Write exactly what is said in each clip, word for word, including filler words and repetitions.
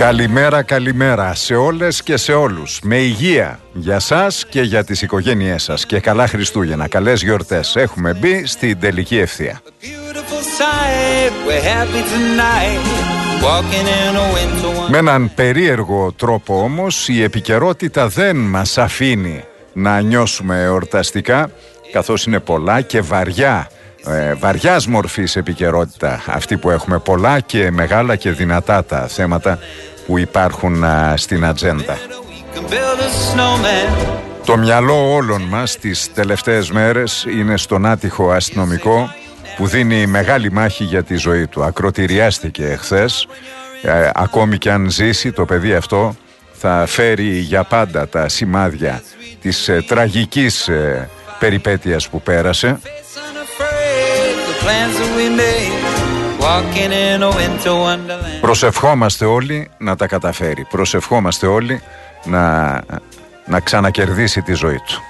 Καλημέρα, καλημέρα σε όλες και σε όλους. Με υγεία για σας και για τις οικογένειές σας. Και καλά Χριστούγεννα, καλές γιορτές. Έχουμε μπει στην τελική ευθεία. Με έναν περίεργο τρόπο όμως η επικαιρότητα δεν μας αφήνει να νιώσουμε εορταστικά, καθώς είναι πολλά και βαριά, ε, βαριάς μορφής επικαιρότητα αυτή που έχουμε, πολλά και μεγάλα και δυνατά τα θέματα που υπάρχουν α, στην ατζέντα. Το μυαλό όλων μας τις τελευταίες μέρες είναι στον άτυχο αστυνομικό που δίνει μεγάλη μάχη για τη ζωή του. Ακροτηριάστηκε εχθές, ε, ακόμη και αν ζήσει το παιδί αυτό θα φέρει για πάντα τα σημάδια της ε, τραγικής ε, περιπέτειας που πέρασε. Προσευχόμαστε όλοι να τα καταφέρει. Προσευχόμαστε όλοι να, να ξανακερδίσει τη ζωή του.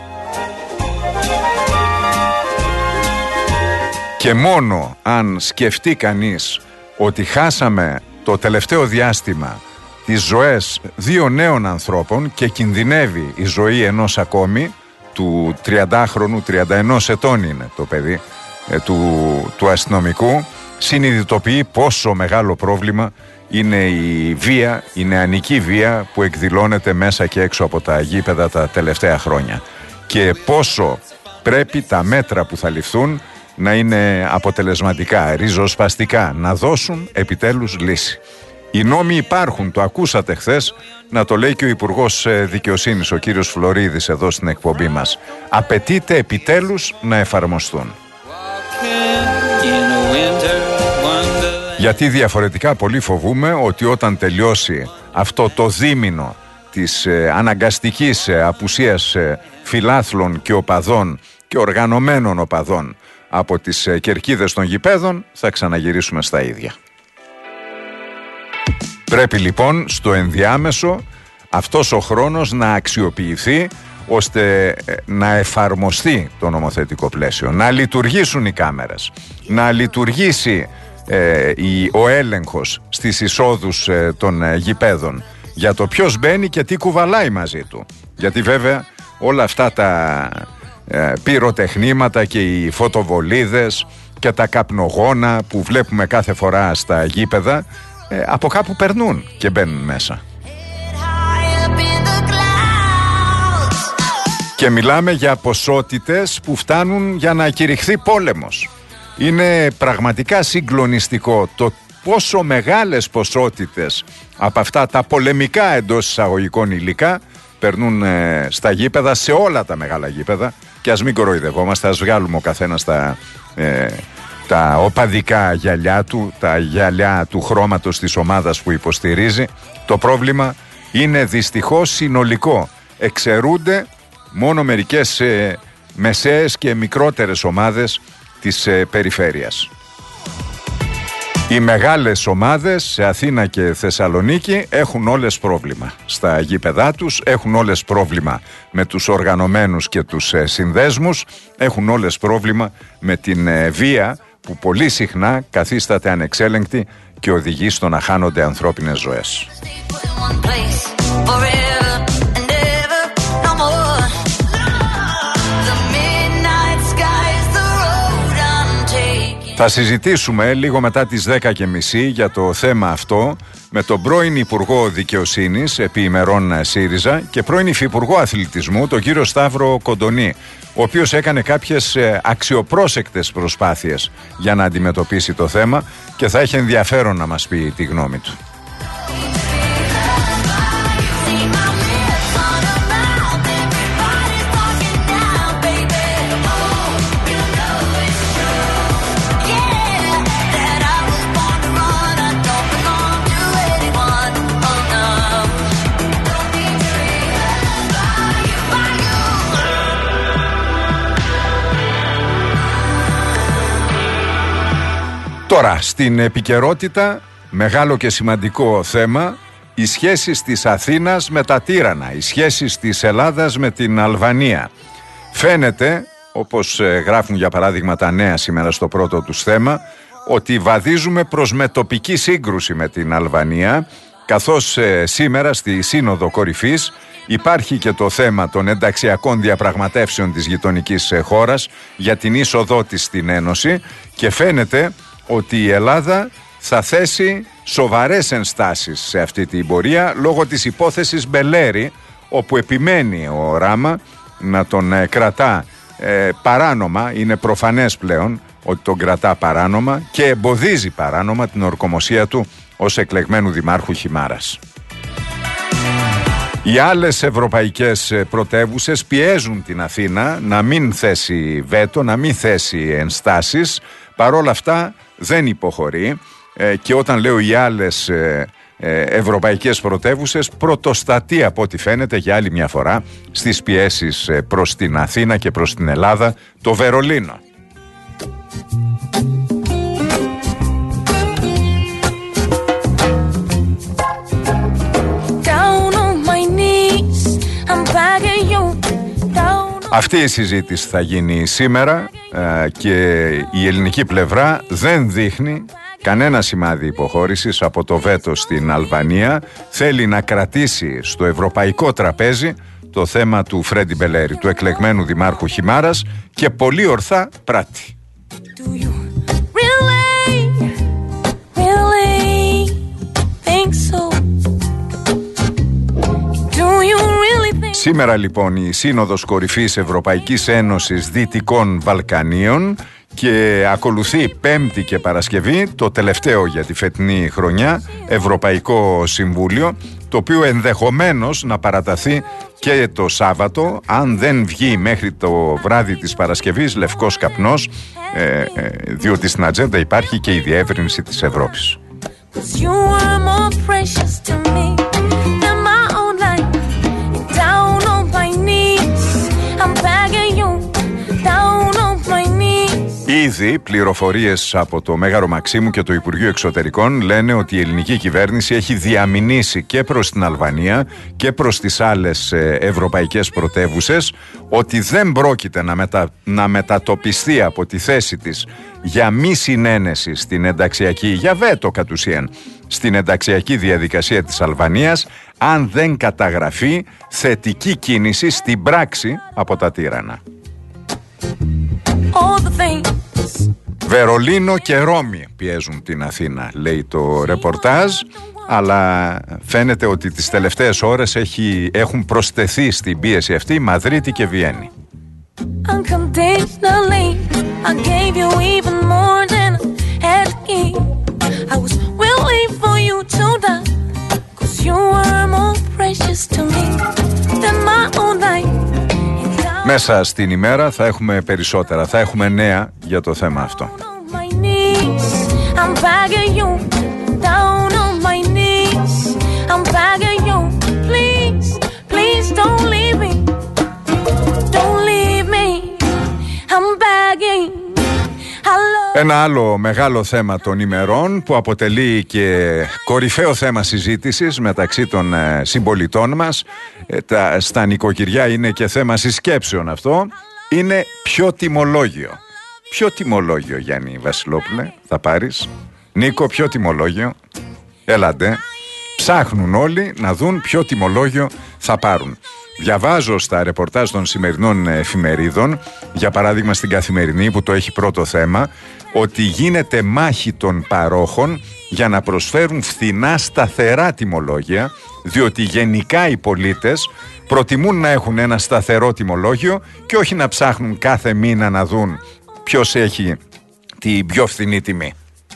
Και μόνο αν σκεφτεί κανείς ότι χάσαμε το τελευταίο διάστημα τις ζωές δύο νέων ανθρώπων και κινδυνεύει η ζωή ενός ακόμη, του τριαντάχρονου, τριάντα ενός ετών είναι το παιδί, ε, του, του αστυνομικού, συνειδητοποιεί πόσο μεγάλο πρόβλημα είναι η βία, η νεανική βία που εκδηλώνεται μέσα και έξω από τα γήπεδα τα τελευταία χρόνια και πόσο πρέπει τα μέτρα που θα ληφθούν να είναι αποτελεσματικά, ριζοσπαστικά, να δώσουν επιτέλους λύση. Οι νόμοι υπάρχουν, το ακούσατε χθες να το λέει και ο Υπουργός Δικαιοσύνης, ο κύριος Φλωρίδης, εδώ στην εκπομπή μας. Απαιτείται επιτέλους να εφαρμοστούν. Γιατί διαφορετικά πολύ φοβούμε ότι όταν τελειώσει αυτό το δίμηνο της ε, αναγκαστικής ε, απουσίας ε, φιλάθλων και οπαδών και οργανωμένων οπαδών από τις ε, κερκίδες των γηπέδων, θα ξαναγυρίσουμε στα ίδια. Πρέπει λοιπόν στο ενδιάμεσο αυτός ο χρόνος να αξιοποιηθεί ώστε ε, να εφαρμοστεί το νομοθετικό πλαίσιο, να λειτουργήσουν οι κάμερες, να λειτουργήσει ε, η, ο έλεγχος στις εισόδους ε, των ε, γηπέδων για το ποιος μπαίνει και τι κουβαλάει μαζί του. Γιατί βέβαια όλα αυτά τα ε, πυροτεχνήματα και οι φωτοβολίδες και τα καπνογόνα που βλέπουμε κάθε φορά στα γήπεδα ε, από κάπου περνούν και μπαίνουν μέσα. Και μιλάμε για ποσότητες που φτάνουν για να κηρυχθεί πόλεμος. Είναι πραγματικά συγκλονιστικό το πόσο μεγάλες ποσότητες από αυτά τα πολεμικά εντός εισαγωγικών υλικά περνούν ε, στα γήπεδα, σε όλα τα μεγάλα γήπεδα. Και ας μην κοροϊδευόμαστε, ας βγάλουμε ο καθένας τα, ε, τα οπαδικά γυαλιά του, τα γυαλιά του χρώματος της ομάδας που υποστηρίζει. Το πρόβλημα είναι δυστυχώς συνολικό. Εξαιρούνται μόνο μερικές ε, μεσαίες και μικρότερες ομάδες της ε, περιφέρειας. Οι μεγάλες ομάδες σε Αθήνα και Θεσσαλονίκη έχουν όλες πρόβλημα στα γήπεδά τους, έχουν όλες πρόβλημα με τους οργανωμένους και τους ε, συνδέσμους, έχουν όλες πρόβλημα με την ε, βία που πολύ συχνά καθίσταται ανεξέλεγκτη και οδηγεί στο να χάνονται ανθρώπινες ζωές. Θα συζητήσουμε λίγο μετά τις δέκα και μισή για το θέμα αυτό με τον πρώην Υπουργό Δικαιοσύνης επί ημερών ΣΥΡΙΖΑ και πρώην Υφυπουργό Αθλητισμού, τον κύριο Σταύρο Κοντονή, ο οποίος έκανε κάποιες αξιοπρόσεκτες προσπάθειες για να αντιμετωπίσει το θέμα και θα έχει ενδιαφέρον να μας πει τη γνώμη του. Τώρα, στην επικαιρότητα, μεγάλο και σημαντικό θέμα, οι σχέσεις της Αθήνας με τα τύρανα, οι σχέσεις της Ελλάδας με την Αλβανία. Φαίνεται, όπως γράφουν για παράδειγμα τα νέα σήμερα στο πρώτο τους θέμα, ότι βαδίζουμε προς μετοπική σύγκρουση με την Αλβανία καθώς ε, σήμερα στη Σύνοδο Κορυφής υπάρχει και το θέμα των ενταξιακών διαπραγματεύσεων της γειτονικής ε, χώρας για την είσοδό της στην Ένωση και φαίνεται ότι η Ελλάδα θα θέσει σοβαρές ενστάσεις σε αυτή την πορεία λόγω της υπόθεσης Μπελέρη, όπου επιμένει ο Ράμα να τον ε, κρατά ε, παράνομα, είναι προφανές πλέον ότι τον κρατά παράνομα και εμποδίζει παράνομα την ορκομοσία του ως εκλεγμένου δημάρχου Χιμάρας. Οι άλλες ευρωπαϊκές πρωτεύουσες πιέζουν την Αθήνα να μην θέσει βέτο, να μην θέσει ενστάσεις. Παρόλα αυτά δεν υποχωρεί ε, και όταν λέω οι άλλες ε, ε, ευρωπαϊκές πρωτεύουσες, πρωτοστατεί από ό,τι φαίνεται για άλλη μια φορά στις πιέσεις ε, προς την Αθήνα και προς την Ελλάδα το Βερολίνο. Αυτή η συζήτηση θα γίνει σήμερα ε, και η ελληνική πλευρά δεν δείχνει κανένα σημάδι υποχώρησης από το βέτο στην Αλβανία. Θέλει να κρατήσει στο ευρωπαϊκό τραπέζι το θέμα του Φρέντι Μπελέρη, του εκλεγμένου δημάρχου Χιμάρας, και πολύ ορθά πράττει. Σήμερα λοιπόν η Σύνοδος Κορυφής Ευρωπαϊκής Ένωσης Δυτικών Βαλκανίων και ακολουθεί Πέμπτη και Παρασκευή το τελευταίο για τη φετινή χρονιά Ευρωπαϊκό Συμβούλιο, το οποίο ενδεχομένως να παραταθεί και το Σάββατο αν δεν βγει μέχρι το βράδυ της Παρασκευής λευκός καπνός, ε, ε, διότι στην ατζέντα υπάρχει και η διεύρυνση της Ευρώπης. Ήδη πληροφορίες από το Μέγαρο Μαξίμου και το Υπουργείο Εξωτερικών λένε ότι η ελληνική κυβέρνηση έχει διαμηνήσει και προς την Αλβανία και προς τις άλλες ευρωπαϊκές πρωτεύουσες ότι δεν πρόκειται να, μετα... να μετατοπιστεί από τη θέση της για μη συνένεση στην ενταξιακή, για βέτο κατ' ουσίαν, στην ενταξιακή διαδικασία της Αλβανίας, αν δεν καταγραφεί θετική κίνηση στην πράξη από τα τύρανα. Βερολίνο και Ρώμη πιέζουν την Αθήνα, λέει το ρεπορτάζ, αλλά φαίνεται ότι τις τελευταίες ώρες έχει, έχουν προσθεθεί στην πίεση αυτή Μαδρίτη και Βιέννη. Μέσα στην ημέρα θα έχουμε περισσότερα, θα έχουμε νέα για το θέμα αυτό. Ένα άλλο μεγάλο θέμα των ημερών που αποτελεί και κορυφαίο θέμα συζήτησης μεταξύ των ε, συμπολιτών μας, ε, τα, στα νοικοκυριά είναι και θέμα συσκέψεων αυτό, είναι ποιο τιμολόγιο. Ποιο τιμολόγιο, Γιάννη Βασιλόπουλε, θα πάρεις? Νίκο, ποιο τιμολόγιο? Έλατε. Ψάχνουν όλοι να δουν ποιο τιμολόγιο θα πάρουν. Διαβάζω στα ρεπορτάζ των σημερινών εφημερίδων, για παράδειγμα στην Καθημερινή που το έχει πρώτο θέμα, ότι γίνεται μάχη των παρόχων για να προσφέρουν φθηνά σταθερά τιμολόγια, διότι γενικά οι πολίτες προτιμούν να έχουν ένα σταθερό τιμολόγιο και όχι να ψάχνουν κάθε μήνα να δουν ποιος έχει την πιο φθηνή τιμή.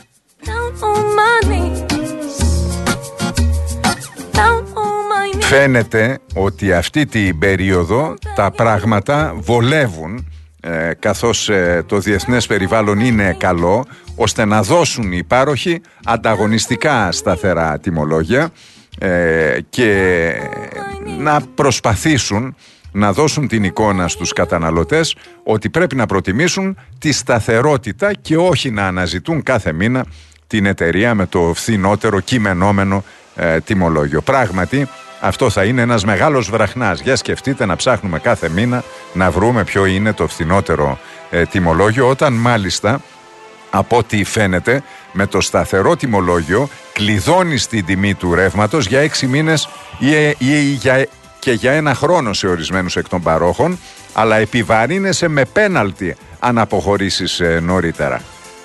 Φαίνεται ότι αυτή την περίοδο τα πράγματα βολεύουν, ε, καθώς ε, το διεθνές περιβάλλον είναι καλό, ώστε να δώσουν οι πάροχοι ανταγωνιστικά σταθερά τιμολόγια ε, και να προσπαθήσουν να δώσουν την εικόνα στους καταναλωτές ότι πρέπει να προτιμήσουν τη σταθερότητα και όχι να αναζητούν κάθε μήνα την εταιρεία με το φθηνότερο κειμενόμενο ε, τιμολόγιο. Πράγματι, αυτό θα είναι ένας μεγάλος βραχνάς. Για σκεφτείτε να ψάχνουμε κάθε μήνα να βρούμε ποιο είναι το φθηνότερο ε, τιμολόγιο, όταν μάλιστα από ό,τι φαίνεται με το σταθερό τιμολόγιο κλειδώνει στην τιμή του ρεύματος για έξι μήνες ή, ή για, και για ένα χρόνο σε ορισμένους εκ των παρόχων, αλλά επιβαρύνεσαι με πέναλτι αν αποχωρήσεις ε, νωρίτερα.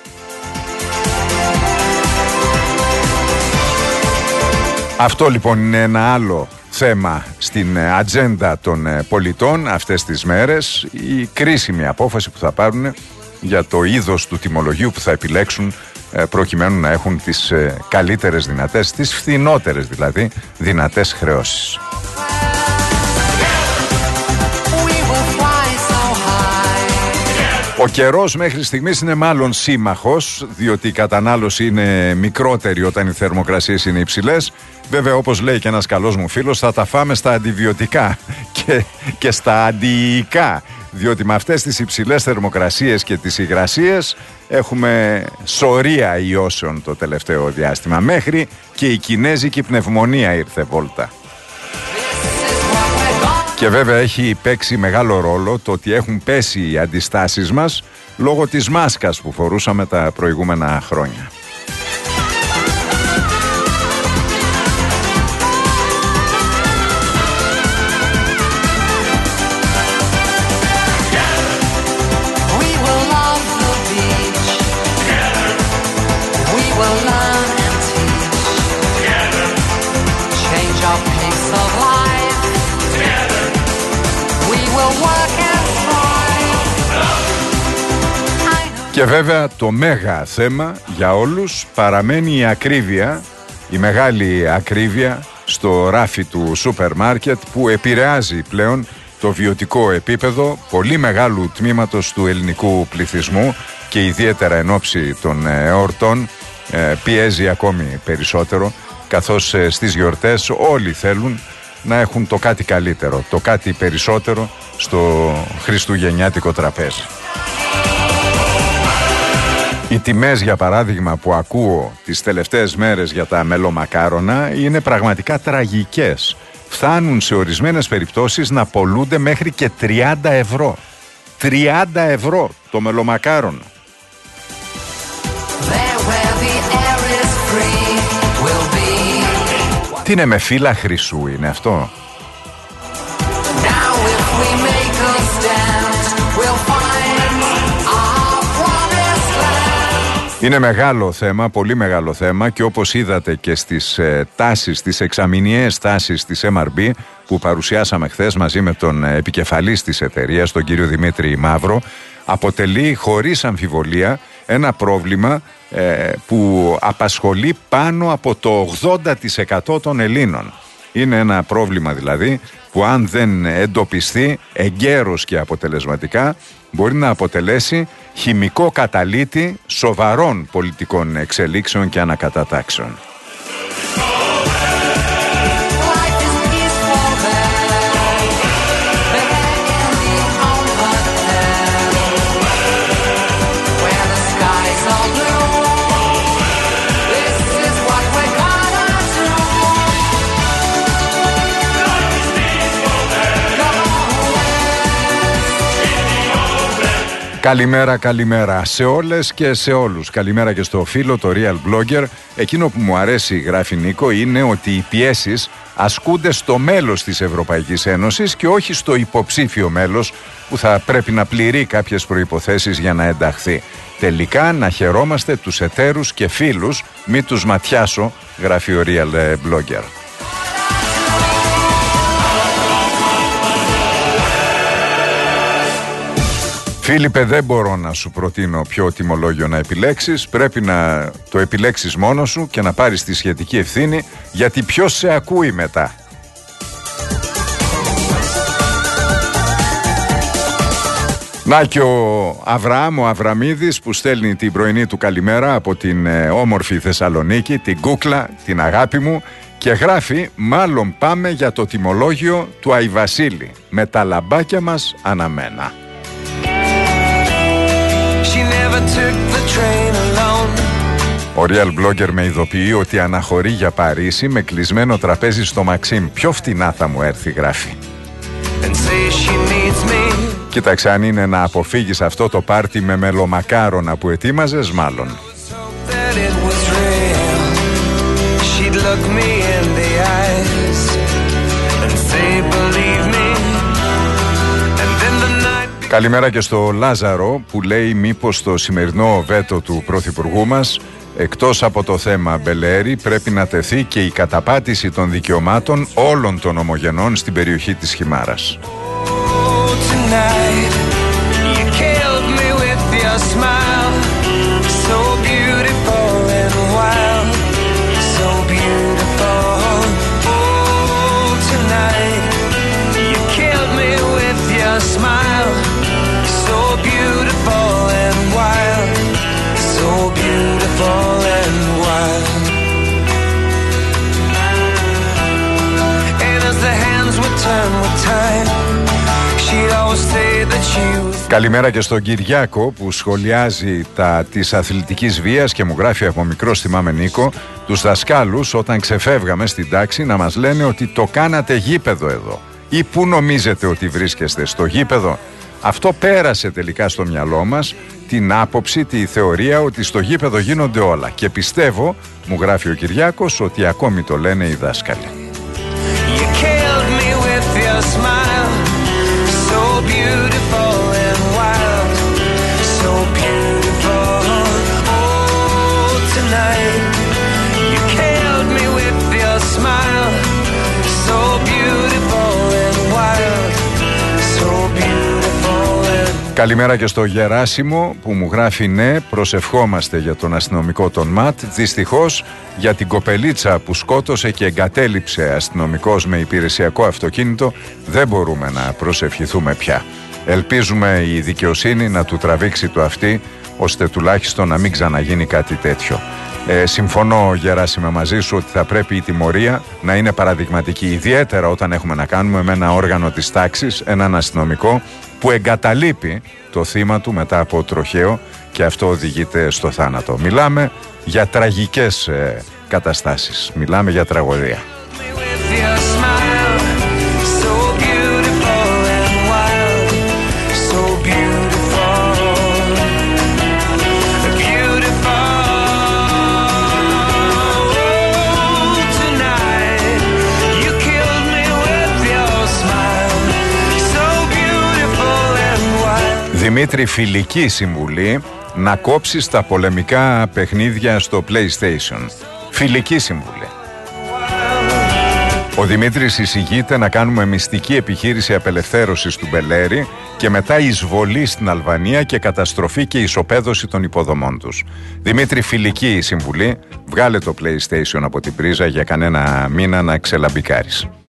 Αυτό λοιπόν είναι ένα άλλο θέμα στην ατζέντα των πολιτών αυτές τις μέρες, η κρίσιμη απόφαση που θα πάρουν για το είδος του τιμολογίου που θα επιλέξουν προκειμένου να έχουν τις καλύτερες δυνατές, τις φθηνότερες δηλαδή δυνατές χρεώσεις. Ο καιρός μέχρι στιγμής είναι μάλλον σύμμαχος, διότι η κατανάλωση είναι μικρότερη όταν οι θερμοκρασίες είναι υψηλές. Βέβαια, όπως λέει και ένας καλός μου φίλος, θα τα φάμε στα αντιβιωτικά και, και στα αντιϊκά, διότι με αυτές τις υψηλές θερμοκρασίες και τις υγρασίες έχουμε σωρία ιώσεων το τελευταίο διάστημα. Μέχρι και η κινέζικη πνευμονία ήρθε βόλτα. Και βέβαια έχει παίξει μεγάλο ρόλο το ότι έχουν πέσει οι αντιστάσεις μας λόγω της μάσκας που φορούσαμε τα προηγούμενα χρόνια. Και βέβαια το μέγα θέμα για όλους παραμένει η ακρίβεια, η μεγάλη ακρίβεια στο ράφι του σούπερ μάρκετ που επηρεάζει πλέον το βιωτικό επίπεδο πολύ μεγάλου τμήματος του ελληνικού πληθυσμού και ιδιαίτερα εν ώψη των εορτών πιέζει ακόμη περισσότερο, καθώς στις γιορτές όλοι θέλουν να έχουν το κάτι καλύτερο, το κάτι περισσότερο στο χριστουγεννιάτικο τραπέζι. Οι τιμές, για παράδειγμα, που ακούω τις τελευταίες μέρες για τα μελομακάρονα είναι πραγματικά τραγικές. Φτάνουν σε ορισμένες περιπτώσεις να πωλούνται μέχρι και τριάντα ευρώ. τριάντα ευρώ το μελομακάρονο. Τι είναι, με φύλλα χρυσού είναι αυτό? Είναι μεγάλο θέμα, πολύ μεγάλο θέμα, και όπως είδατε και στις ε, τάσεις, τις εξαμηνιαίες τάσεις της εμ αρ μπι που παρουσιάσαμε χθες μαζί με τον επικεφαλής της εταιρείας, τον κύριο Δημήτρη Μαύρο, αποτελεί χωρίς αμφιβολία ένα πρόβλημα ε, που απασχολεί πάνω από το ογδόντα τοις εκατό των Ελλήνων. Είναι ένα πρόβλημα δηλαδή που αν δεν εντοπιστεί εγκαίρως και αποτελεσματικά μπορεί να αποτελέσει χημικό καταλύτη σοβαρών πολιτικών εξελίξεων και ανακατατάξεων. Καλημέρα, καλημέρα σε όλες και σε όλους. Καλημέρα και στο φίλο, το Real Blogger. Εκείνο που μου αρέσει, γράφει Νίκο, είναι ότι οι πιέσεις ασκούνται στο μέλος της Ευρωπαϊκής Ένωσης και όχι στο υποψήφιο μέλος που θα πρέπει να πληρεί κάποιες προϋποθέσεις για να ενταχθεί. Τελικά να χαιρόμαστε τους εταίρους και φίλους, μη τους ματιάσω, γράφει ο Real Blogger. Φίλιππε, δεν μπορώ να σου προτείνω ποιο τιμολόγιο να επιλέξεις. Πρέπει να το επιλέξεις μόνος σου και να πάρεις τη σχετική ευθύνη, γιατί ποιος σε ακούει μετά. Να και ο Αβραάμ, ο Αβραμίδης, που στέλνει την πρωινή του καλημέρα από την ε, όμορφη Θεσσαλονίκη, την κούκλα, την αγάπη μου, και γράφει: μάλλον πάμε για το τιμολόγιο του Αϊβασίλη, με τα λαμπάκια μας αναμένα. Ο Real Blogger με ειδοποιεί ότι αναχωρεί για Παρίσι με κλεισμένο τραπέζι στο Μαξίμ. Πιο φτηνά θα μου έρθει, γράφει. Κοίταξε, αν είναι να αποφύγεις αυτό το πάρτι με μελομακάρονα που ετοίμαζες, μάλλον. look me in the eyes and say believe me. And then the night... Καλημέρα και στο Λάζαρο που λέει μήπως το σημερινό βέτο του Πρωθυπουργού μας, εκτός από το θέμα Μπελέρη, πρέπει να τεθεί και η καταπάτηση των δικαιωμάτων όλων των ομογενών στην περιοχή της Χιμάρας. Καλημέρα και στον Κυριάκο που σχολιάζει τα της αθλητικής βίας και μου γράφει από μικρός, θυμάμαι Νίκο, τους δασκάλους όταν ξεφεύγαμε στην τάξη να μας λένε ότι το κάνατε γήπεδο εδώ ή πού νομίζετε ότι βρίσκεστε, στο γήπεδο. Αυτό πέρασε τελικά στο μυαλό μας, την άποψη, τη θεωρία ότι στο γήπεδο γίνονται όλα και πιστεύω, μου γράφει ο Κυριάκος, ότι ακόμη το λένε οι δάσκαλοι. Καλημέρα και στο Γεράσιμο που μου γράφει ναι, προσευχόμαστε για τον αστυνομικό τον ΜΑΤ. Δυστυχώς για την κοπελίτσα που σκότωσε και εγκατέλειψε αστυνομικός με υπηρεσιακό αυτοκίνητο δεν μπορούμε να προσευχηθούμε πια. Ελπίζουμε η δικαιοσύνη να του τραβήξει το αυτί ώστε τουλάχιστον να μην ξαναγίνει κάτι τέτοιο. Ε, συμφωνώ Γεράσιμε μαζί σου ότι θα πρέπει η τιμωρία να είναι παραδειγματική, ιδιαίτερα όταν έχουμε να κάνουμε με ένα όργανο της τάξης, έναν αστυνομικό που εγκαταλείπει το θύμα του μετά από τροχαίο και αυτό οδηγείται στο θάνατο. Μιλάμε για τραγικές ε, καταστάσεις, μιλάμε για τραγωδία. Δημήτρη, φιλική συμβουλή να κόψεις τα πολεμικά παιχνίδια στο PlayStation. Φιλική συμβουλή. Ο Δημήτρης εισηγείται να κάνουμε μυστική επιχείρηση απελευθέρωσης του Μπελέρη και μετά εισβολή στην Αλβανία και καταστροφή και ισοπαίδωση των υποδομών τους. Δημήτρη, φιλική συμβουλή, βγάλε το PlayStation από την πρίζα για κανένα μήνα να ξελαμπικάρεις.